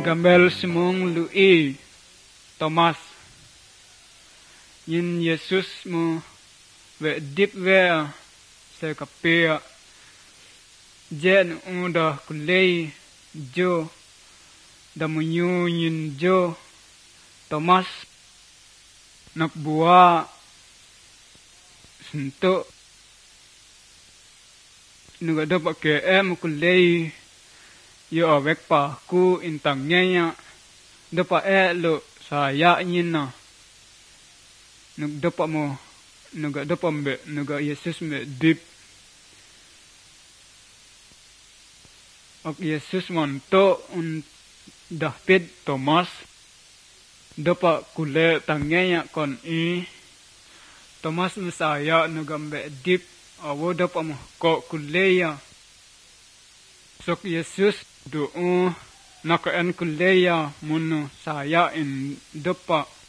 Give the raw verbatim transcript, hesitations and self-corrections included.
Gambel simong lui Thomas yin Yesus mo ve dip ve se kapia jen unda kulei jo da munyu yin jo Thomas nakbua sento nuga da pakai em kulei yo awek pa ku intang nya dapa e lo saya nyina nug dapa mo nuga dapa mbe nuga Yesus me dip ok Yesus monto un dapit Thomas dapa kule tangnya kon i Thomas mesaya nuga mbe dip awo dapa mo ko kuleya sok Yesus do naka en kuleya munu saya in dapa